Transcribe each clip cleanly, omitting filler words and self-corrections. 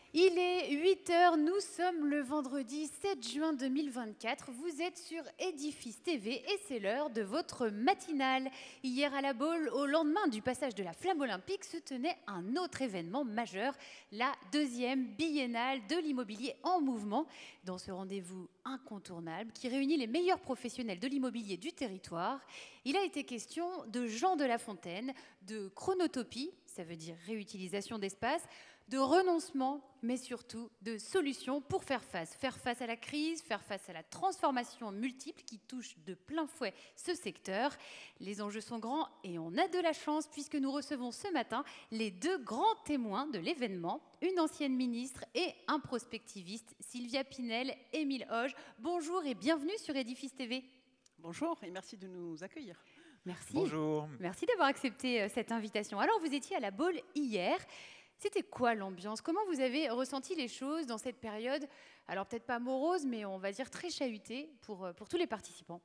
Il est 8 heures, nous sommes le vendredi 7 juin 2024. Vous êtes sur Edifice TV et c'est l'heure de votre matinale. Hier à la Baule, au lendemain du passage de la flamme olympique, se tenait un autre événement majeur, la deuxième biennale de l'immobilier en mouvement. Dans ce rendez-vous incontournable qui réunit les meilleurs professionnels de l'immobilier du territoire, il a été question de Jean de La Fontaine, de chronotopie, ça veut dire réutilisation d'espace, de renoncement, mais surtout de solutions pour faire face à la crise, faire face à la transformation multiple qui touche de plein fouet ce secteur. Les enjeux sont grands et on a de la chance puisque nous recevons ce matin les deux grands témoins de l'événement, une ancienne ministre et un prospectiviste, Sylvia Pinel, Émile Hoge. Bonjour et bienvenue sur Edifice TV. Bonjour et merci de nous accueillir. Merci. Bonjour. Merci d'avoir accepté cette invitation. Alors, vous étiez à la Baule hier. C'était quoi l'ambiance? Comment vous avez ressenti les choses dans cette période? Alors, peut-être pas morose, mais on va dire très chahutée pour tous les participants.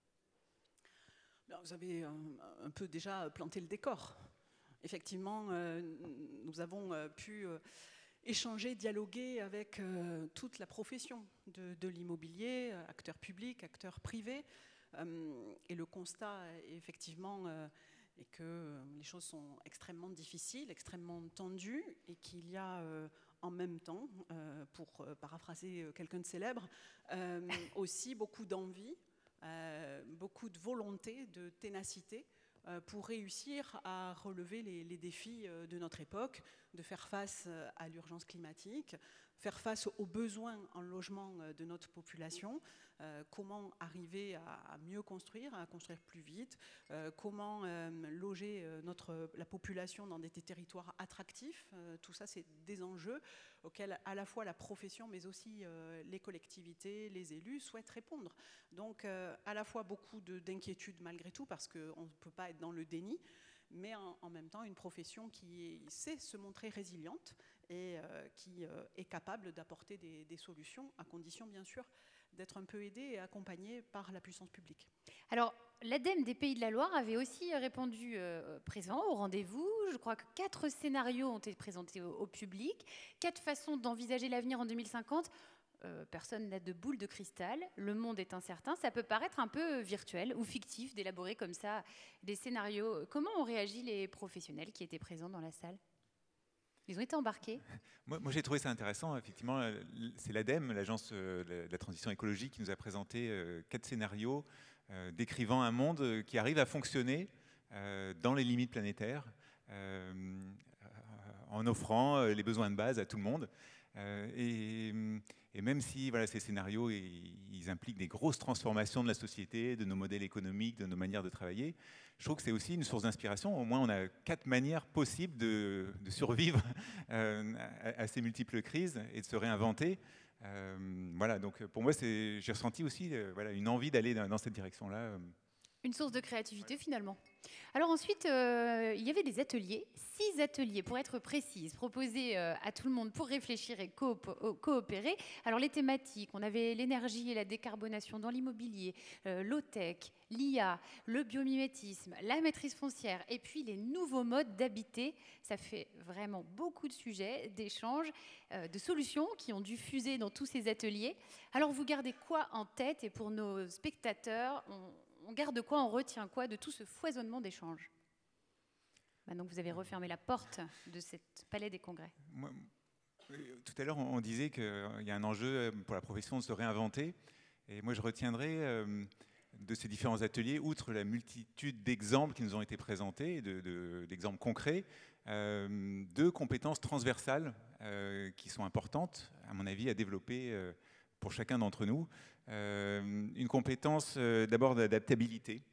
Vous avez un peu déjà planté le décor. Effectivement, nous avons pu échanger, dialoguer avec toute la profession de l'immobilier, acteurs publics, acteurs privés. Et le constat, effectivement, est que les choses sont extrêmement difficiles, extrêmement tendues, et qu'il y a en même temps, pour paraphraser quelqu'un de célèbre, aussi beaucoup d'envie, beaucoup de volonté, de ténacité, pour réussir à relever les défis de notre époque, de faire face à l'urgence climatique, faire face aux besoins en logement de notre population, comment arriver à mieux construire, à construire plus vite, comment loger la population dans des territoires attractifs. Tout ça, c'est des enjeux auxquels à la fois la profession, mais aussi les collectivités, les élus souhaitent répondre. Donc, à la fois beaucoup d'inquiétudes malgré tout, parce qu'on ne peut pas être dans le déni, mais en même temps une profession qui sait se montrer résiliente et qui est capable d'apporter des solutions, à condition bien sûr d'être un peu aidée et accompagnée par la puissance publique. Alors, l'ADEME des Pays de la Loire avait aussi répondu présent au rendez-vous. Je crois que 4 scénarios ont été présentés au public, 4 façons d'envisager l'avenir en 2050. Personne n'a de boule de cristal, le monde est incertain, ça peut paraître un peu virtuel ou fictif d'élaborer comme ça des scénarios. Comment ont réagi les professionnels qui étaient présents dans la salle? Ils ont été embarqués? Moi j'ai trouvé ça intéressant, effectivement, c'est l'ADEME, l'Agence de la transition écologique, qui nous a présenté 4 scénarios décrivant un monde qui arrive à fonctionner dans les limites planétaires, en offrant les besoins de base à tout le monde. Et même si voilà, ces scénarios ils impliquent des grosses transformations de la société, de nos modèles économiques, de nos manières de travailler, je trouve que c'est aussi une source d'inspiration. Au moins, on a 4 manières possibles de survivre à ces multiples crises et de se réinventer. Voilà, donc pour moi, j'ai ressenti aussi voilà, une envie d'aller dans cette direction-là. Une source de créativité finalement. Alors ensuite, il y avait des ateliers, 6 ateliers pour être précise, proposés à tout le monde pour réfléchir et coopérer. Alors les thématiques, on avait l'énergie et la décarbonation dans l'immobilier, l'OTech, l'IA, le biomimétisme, la maîtrise foncière et puis les nouveaux modes d'habiter. Ça fait vraiment beaucoup de sujets, d'échanges, de solutions qui ont dû fuser dans tous ces ateliers. Alors vous gardez quoi en tête? Et pour nos spectateurs, on garde quoi, on retient quoi de tout ce foisonnement d'échanges? Maintenant que vous avez refermé la porte de cette palais des congrès. Tout à l'heure, on disait qu'il y a un enjeu pour la profession de se réinventer. Et moi, je retiendrai de ces différents ateliers, outre la multitude d'exemples qui nous ont été présentés, d'exemples concrets, 2 compétences transversales qui sont importantes, à mon avis, à développer pour chacun d'entre nous. Une compétence d'abord d'adaptabilité.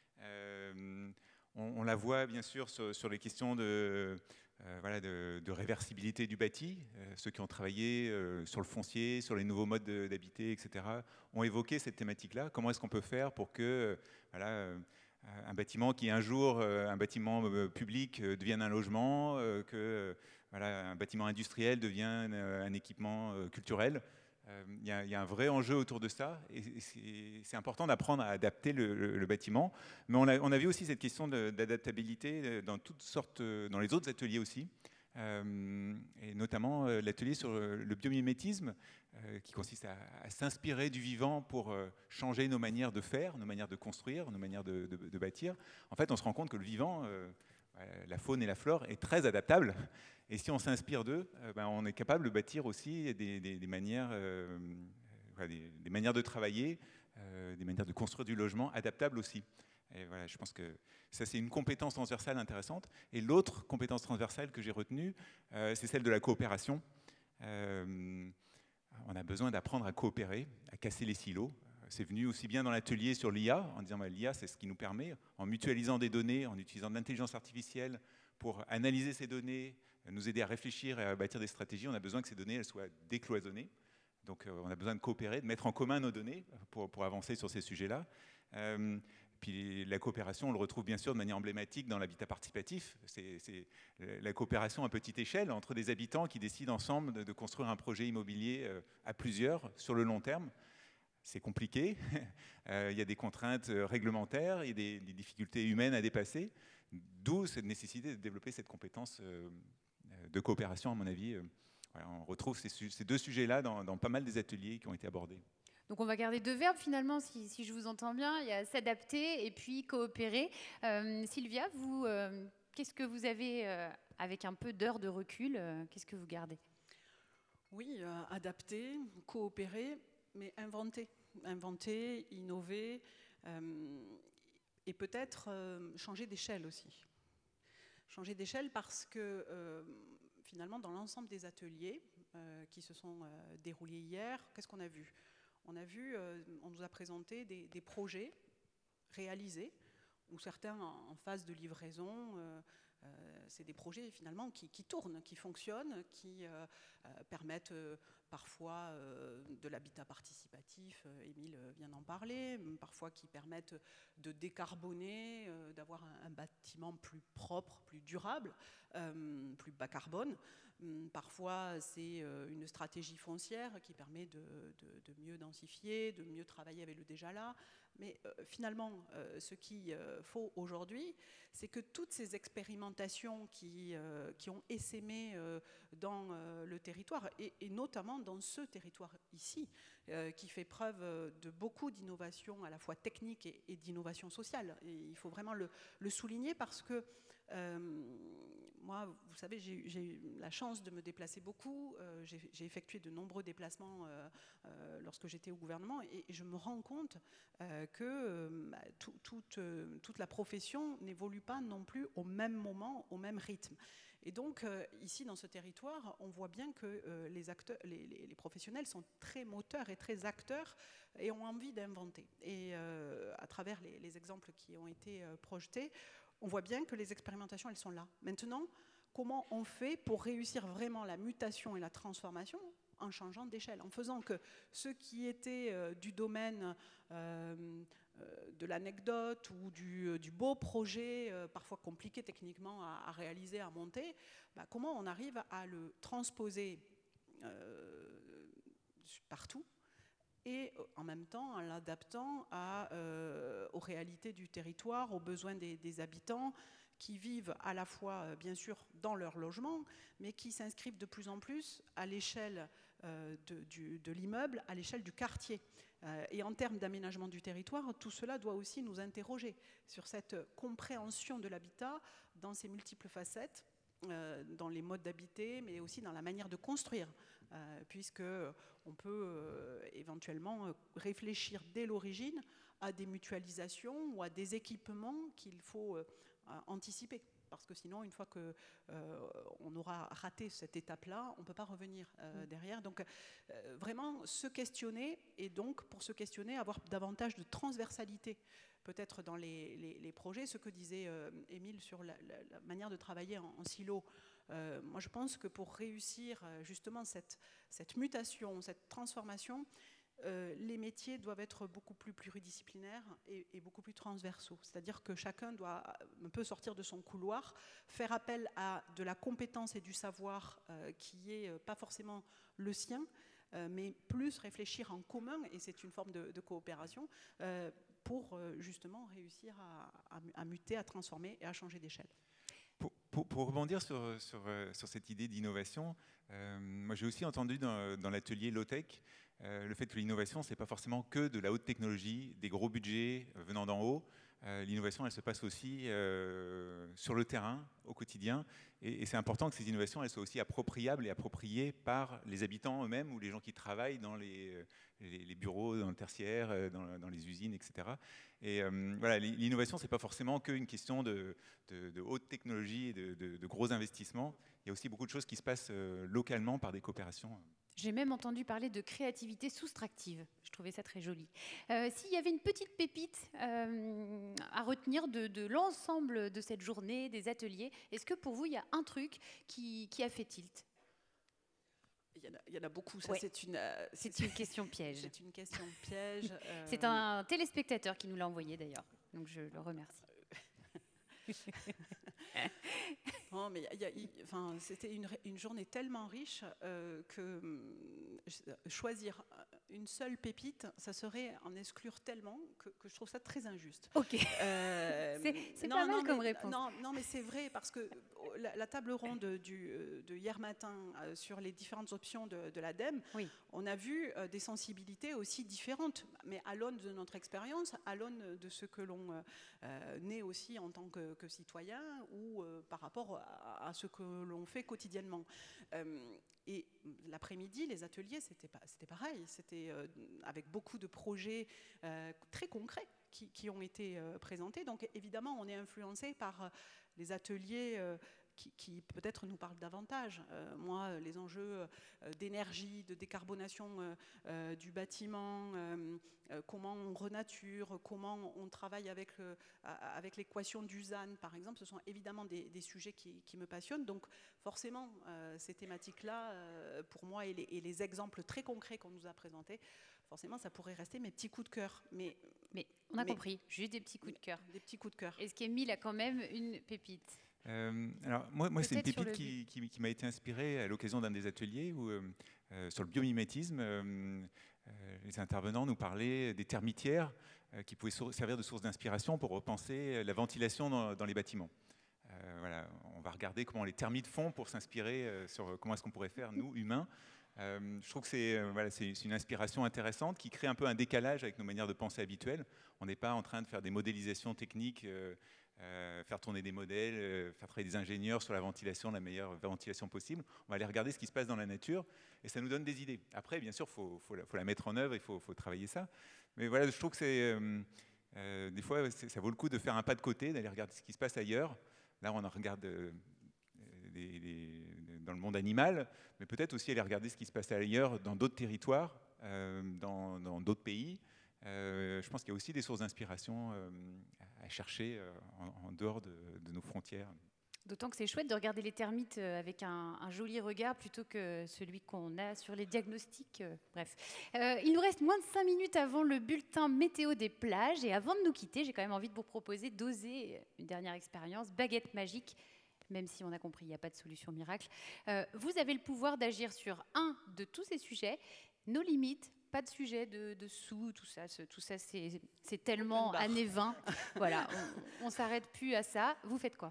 On la voit bien sûr sur les questions de réversibilité du bâti. Ceux qui ont travaillé sur le foncier, sur les nouveaux modes d'habiter, etc., ont évoqué cette thématique-là. Comment est-ce qu'on peut faire pour que un bâtiment qui un jour, un bâtiment public, devienne un logement, que un bâtiment industriel devienne un équipement culturel? Il y a un vrai enjeu autour de ça, et c'est important d'apprendre à adapter le bâtiment. Mais on a vu aussi cette question d'adaptabilité dans toutes sortes, dans les autres ateliers aussi, et notamment l'atelier sur le biomimétisme, qui consiste à s'inspirer du vivant pour changer nos manières de faire, nos manières de construire, nos manières de bâtir. En fait, on se rend compte que le vivant, la faune et la flore, est très adaptable. Et si on s'inspire d'eux, on est capable de bâtir aussi des manières, des manières de travailler, des manières de construire du logement adaptables aussi. Et voilà, je pense que ça, c'est une compétence transversale intéressante. Et l'autre compétence transversale que j'ai retenue, c'est celle de la coopération. On a besoin d'apprendre à coopérer, à casser les silos. C'est venu aussi bien dans l'atelier sur l'IA, en disant l'IA, c'est ce qui nous permet, en mutualisant des données, en utilisant de l'intelligence artificielle pour analyser ces données, nous aider à réfléchir et à bâtir des stratégies. On a besoin que ces données elles soient décloisonnées. Donc on a besoin de coopérer, de mettre en commun nos données pour avancer sur ces sujets-là. Puis la coopération, on le retrouve bien sûr de manière emblématique dans l'habitat participatif. C'est la coopération à petite échelle entre des habitants qui décident ensemble de construire un projet immobilier à plusieurs sur le long terme. C'est compliqué, il y a des contraintes réglementaires, il y a des difficultés humaines à dépasser, d'où cette nécessité de développer cette compétence de coopération, à mon avis. Voilà, on retrouve ces deux sujets-là dans pas mal des ateliers qui ont été abordés. Donc on va garder deux verbes finalement, si je vous entends bien. Il y a s'adapter et puis coopérer. Sylvia, vous, qu'est-ce que vous avez, avec un peu d'heures de recul, qu'est-ce que vous gardez? Oui, adapter, coopérer, mais inventer. Inventer, innover, et peut-être changer d'échelle aussi. Changer d'échelle parce que finalement, dans l'ensemble des ateliers qui se sont déroulés hier, qu'est-ce qu'on a vu ? On a vu, on nous a présenté des projets réalisés, ou certains en phase de livraison. C'est des projets finalement qui tournent, qui fonctionnent, qui permettent parfois de l'habitat participatif, Émile vient d'en parler, parfois qui permettent de décarboner, d'avoir un bâtiment plus propre, plus durable, plus bas carbone. Parfois, c'est une stratégie foncière qui permet de mieux densifier, de mieux travailler avec le déjà là. Mais finalement, ce qu'il faut aujourd'hui, c'est que toutes ces expérimentations qui ont essaimé dans le territoire, et notamment dans ce territoire ici, qui fait preuve de beaucoup d'innovation à la fois technique et d'innovation sociale. Et il faut vraiment le souligner parce que moi, vous savez, j'ai eu la chance de me déplacer beaucoup. J'ai effectué de nombreux déplacements lorsque j'étais au gouvernement et je me rends compte que toute la profession n'évolue pas non plus au même moment, au même rythme. Et donc, ici, dans ce territoire, on voit bien que les professionnels sont très moteurs et très acteurs et ont envie d'inventer. Et à travers les exemples qui ont été projetés, on voit bien que les expérimentations, elles sont là. Maintenant, comment on fait pour réussir vraiment la mutation et la transformation en changeant d'échelle, en faisant que ce qui était du domaine de l'anecdote ou du beau projet, parfois compliqué techniquement à réaliser, à monter, comment on arrive à le transposer partout et en même temps en l'adaptant aux réalités du territoire, aux besoins des habitants qui vivent à la fois, bien sûr, dans leur logement, mais qui s'inscrivent de plus en plus à l'échelle de l'immeuble, à l'échelle du quartier. Et en termes d'aménagement du territoire, tout cela doit aussi nous interroger sur cette compréhension de l'habitat dans ses multiples facettes, dans les modes d'habiter, mais aussi dans la manière de construire, puisqu'on peut éventuellement réfléchir dès l'origine à des mutualisations ou à des équipements qu'il faut anticiper. Parce que sinon, une fois qu'on aura raté cette étape-là, on ne peut pas revenir derrière. Donc, vraiment, se questionner, et donc, pour se questionner, avoir davantage de transversalité, peut-être dans les projets. Ce que disait Émile sur la manière de travailler en silo. Moi, je pense que pour réussir justement cette mutation, cette transformation, les métiers doivent être beaucoup plus pluridisciplinaires et beaucoup plus transversaux. C'est-à-dire que chacun doit un peu sortir de son couloir, faire appel à de la compétence et du savoir qui n'est pas forcément le sien, mais plus réfléchir en commun, et c'est une forme de coopération, pour justement réussir à muter, à transformer et à changer d'échelle. pour rebondir sur cette idée d'innovation, moi j'ai aussi entendu dans l'atelier low-tech le fait que l'innovation, ce n'est pas forcément que de la haute technologie, des gros budgets venant d'en haut. L'innovation, elle se passe aussi sur le terrain, au quotidien. Et c'est important que ces innovations, elles soient aussi appropriables et appropriées par les habitants eux-mêmes ou les gens qui travaillent dans les bureaux, dans le tertiaire, dans les usines, etc. Et voilà, l'innovation, ce n'est pas forcément qu'une question de haute technologie et de gros investissements. Il y a aussi beaucoup de choses qui se passent localement par des coopérations. J'ai même entendu parler de créativité soustractive. Je trouvais ça très joli. S'il y avait une petite pépite à retenir de l'ensemble de cette journée, des ateliers, est-ce que pour vous, il y a un truc qui a fait tilt? Il y en a beaucoup. Ça, ouais. C'est une question piège. C'est une question piège. C'est un téléspectateur qui nous l'a envoyé d'ailleurs. Donc je le remercie. Non, mais c'était une journée tellement riche que choisir une seule pépite, ça serait en exclure tellement que je trouve ça très injuste. Ok. C'est pas mal comme réponse. Non, mais c'est vrai, parce que la table ronde de hier matin sur les différentes options de l'ADEME, oui. On a vu des sensibilités aussi différentes, mais à l'aune de notre expérience, à l'aune de ce que l'on naît aussi en tant que citoyen ou par rapport à ce que l'on fait quotidiennement. Et l'après-midi, les ateliers, c'était pareil. C'était avec beaucoup de projets très concrets qui ont été présentés. Donc évidemment, on est influencé par les ateliers qui peut-être nous parlent davantage. Moi, les enjeux d'énergie, de décarbonation du bâtiment, comment on renature, comment on travaille avec l'équation du ZAN, par exemple, ce sont évidemment des sujets qui me passionnent. Donc forcément, ces thématiques-là, pour moi, et les exemples très concrets qu'on nous a présentés, forcément, ça pourrait rester mes petits coups de cœur. Mais on a compris, juste des petits coups de cœur. Des petits coups de cœur. Et ce qu'Émile a quand même une pépite. Alors moi c'est une pépite qui m'a été inspirée à l'occasion d'un des ateliers où, sur le biomimétisme, les intervenants nous parlaient des termitières qui pouvaient servir de source d'inspiration pour repenser la ventilation dans les bâtiments. Voilà, on va regarder comment les termites font pour s'inspirer sur comment est-ce qu'on pourrait faire, nous, humains. Je trouve que c'est une inspiration intéressante qui crée un peu un décalage avec nos manières de penser habituelles. On n'est pas en train de faire des modélisations techniques, faire tourner des modèles, faire travailler des ingénieurs sur la ventilation, la meilleure ventilation possible. On va aller regarder ce qui se passe dans la nature et ça nous donne des idées. Après, bien sûr, faut la mettre en œuvre, il faut travailler ça. Mais voilà, je trouve que des fois, ça vaut le coup de faire un pas de côté, d'aller regarder ce qui se passe ailleurs. Là, on en regarde dans le monde animal, mais peut-être aussi aller regarder ce qui se passe ailleurs, dans d'autres territoires, dans d'autres pays. Je pense qu'il y a aussi des sources d'inspiration à chercher en dehors de nos frontières. D'autant que c'est chouette de regarder les termites avec un joli regard plutôt que celui qu'on a sur les diagnostics. Bref. Il nous reste moins de 5 minutes avant le bulletin météo des plages. Et avant de nous quitter, j'ai quand même envie de vous proposer d'oser une dernière expérience, baguette magique. Même si on a compris, il n'y a pas de solution miracle. Vous avez le pouvoir d'agir sur un de tous ces sujets. Nos limites, pas de sujet de sous, tout ça c'est tellement années 20. Voilà, on ne s'arrête plus à ça. Vous faites quoi ?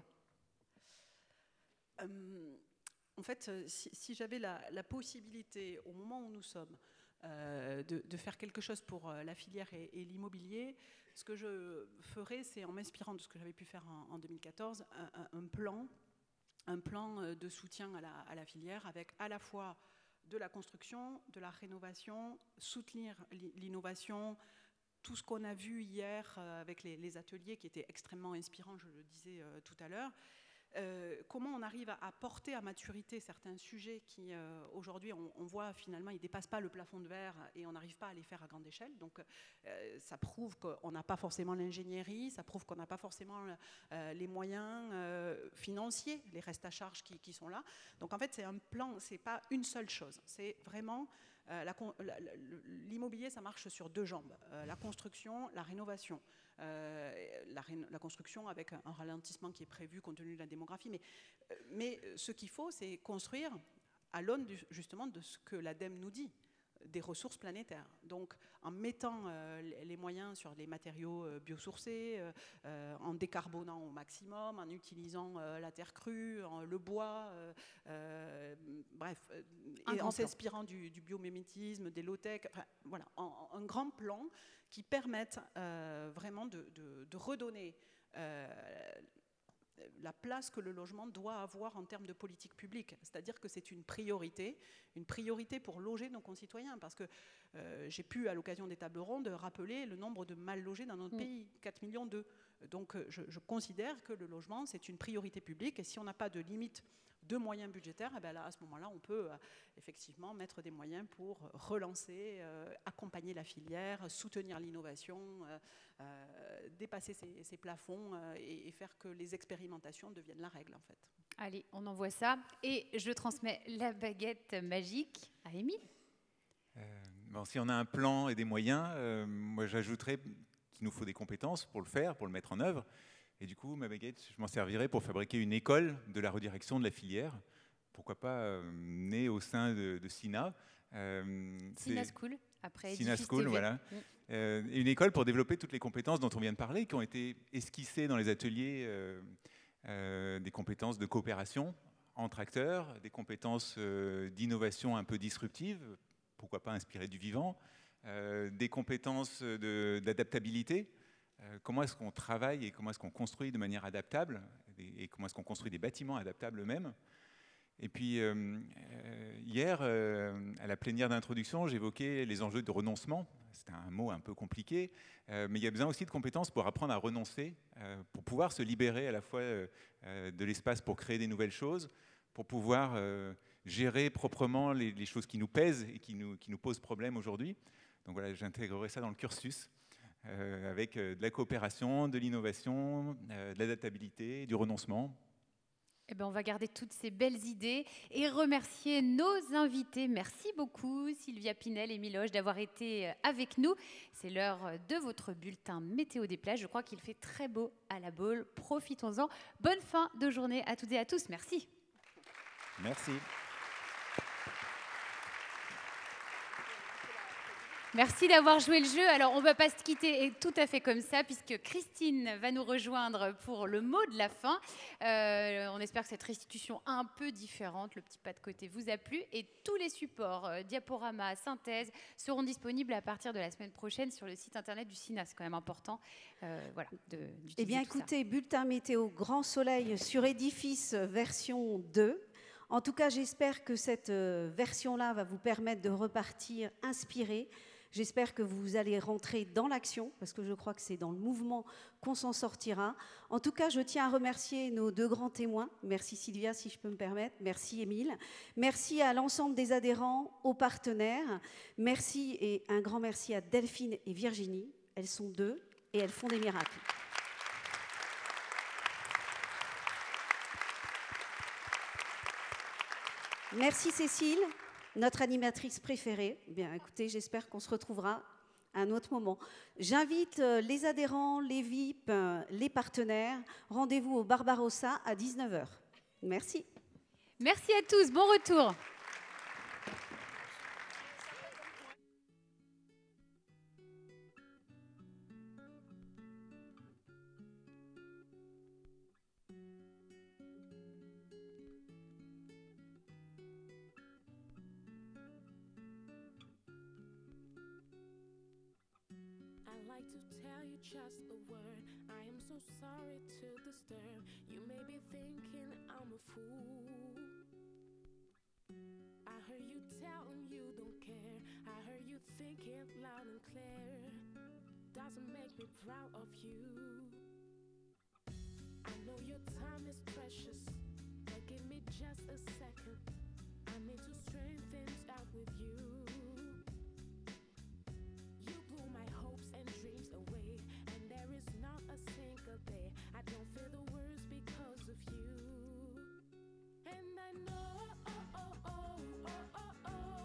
En fait, si j'avais la possibilité, au moment où nous sommes, de faire quelque chose pour la filière et l'immobilier, ce que je ferais, c'est en m'inspirant de ce que j'avais pu faire en 2014, un plan de soutien à la filière avec à la fois de la construction, de la rénovation, soutenir l'innovation, tout ce qu'on a vu hier avec les ateliers qui étaient extrêmement inspirants, je le disais tout à l'heure. Comment on arrive à porter à maturité certains sujets qui, aujourd'hui, on voit finalement, ils ne dépassent pas le plafond de verre et on n'arrive pas à les faire à grande échelle. Donc, ça prouve qu'on n'a pas forcément l'ingénierie, ça prouve qu'on n'a pas forcément les moyens financiers, les restes à charge qui sont là. Donc, en fait, c'est un plan, ce n'est pas une seule chose. C'est vraiment... l'immobilier, ça marche sur deux jambes. La construction, la rénovation. La construction avec un ralentissement qui est prévu compte tenu de la démographie. Mais ce qu'il faut, c'est construire à l'aune justement de ce que l'ADEME nous dit. des ressources planétaires. Donc, en mettant les moyens sur les matériaux biosourcés, en décarbonant au maximum, en utilisant la terre crue, le bois, bref, et en s'inspirant du biomimétisme, des low-tech, enfin, voilà, un grand plan qui permette vraiment de redonner la place que le logement doit avoir en termes de politique publique. C'est-à-dire que c'est une priorité pour loger nos concitoyens. Parce que j'ai pu, à l'occasion des tables rondes, rappeler le nombre de mal logés dans notre pays, 4,2 millions. Donc je considère que le logement, c'est une priorité publique. Et si on n'a pas de limite de moyens budgétaires, eh bien là, à ce moment-là, on peut effectivement mettre des moyens pour relancer, accompagner la filière, soutenir l'innovation, dépasser ces plafonds et faire que les expérimentations deviennent la règle, en fait. Allez, on envoie ça. Et je transmets la baguette magique à Émile. Bon, si on a un plan et des moyens, moi j'ajouterais qu'il nous faut des compétences pour le faire, pour le mettre en œuvre. Et du coup, ma baguette, je m'en servirai pour fabriquer une école de la redirection de la filière. Pourquoi pas née au sein de SINA. SINA School, après SINA Edifice School, TV. voilà. Une école pour développer toutes les compétences dont on vient de parler, qui ont été esquissées dans les ateliers, des compétences de coopération entre acteurs, des compétences d'innovation un peu disruptive, pourquoi pas inspirées du vivant, des compétences d'adaptabilité. Comment est-ce qu'on travaille et comment est-ce qu'on construit de manière adaptable et comment est-ce qu'on construit des bâtiments adaptables eux-mêmes. Et puis hier, à la plénière d'introduction, j'évoquais les enjeux de renoncement. C'est un mot un peu compliqué, mais il y a besoin aussi de compétences pour apprendre à renoncer, pour pouvoir se libérer à la fois de l'espace pour créer des nouvelles choses, pour pouvoir gérer proprement les choses qui nous pèsent et qui nous posent problème aujourd'hui. Donc voilà, j'intégrerai ça dans le cursus. Avec de la coopération, de l'innovation, de l'adaptabilité, du renoncement. Eh bien, on va garder toutes ces belles idées et remercier nos invités. Merci beaucoup Sylvia Pinel et Émile Hoche d'avoir été avec nous. C'est l'heure de votre bulletin météo des plages. Je crois qu'il fait très beau à la Baule. Profitons-en. Bonne fin de journée à toutes et à tous. Merci. Merci. Merci d'avoir joué le jeu. Alors, on ne va pas se quitter tout à fait comme ça, puisque Christine va nous rejoindre pour le mot de la fin. On espère que cette restitution un peu différente, le petit pas de côté, vous a plu. Et tous les supports, diaporamas, synthèse, seront disponibles à partir de la semaine prochaine sur le site internet du SINA. C'est quand même important voilà, d'utiliser Eh bien, écoutez, bulletin météo grand soleil sur édifice version 2. En tout cas, j'espère que cette version-là va vous permettre de repartir inspiré. J'espère que vous allez rentrer dans l'action, parce que je crois que c'est dans le mouvement qu'on s'en sortira. En tout cas, je tiens à remercier nos deux grands témoins. Merci Sylvia, si je peux me permettre. Merci Émile. Merci à l'ensemble des adhérents, aux partenaires. Merci et un grand merci à Delphine et Virginie. Elles sont deux et elles font des miracles. Merci Cécile, notre animatrice préférée. Bien, écoutez, j'espère qu'on se retrouvera à un autre moment. J'invite les adhérents, les VIP, les partenaires. Rendez-vous au Barbarossa à 19h. Merci. Merci à tous. Bon retour. Like to tell you just a word. I am so sorry to disturb. You may be thinking I'm a fool. I heard you telling you don't care. I heard you thinking loud and clear. Doesn't make me proud of you. I know your time is precious, but give me just a second.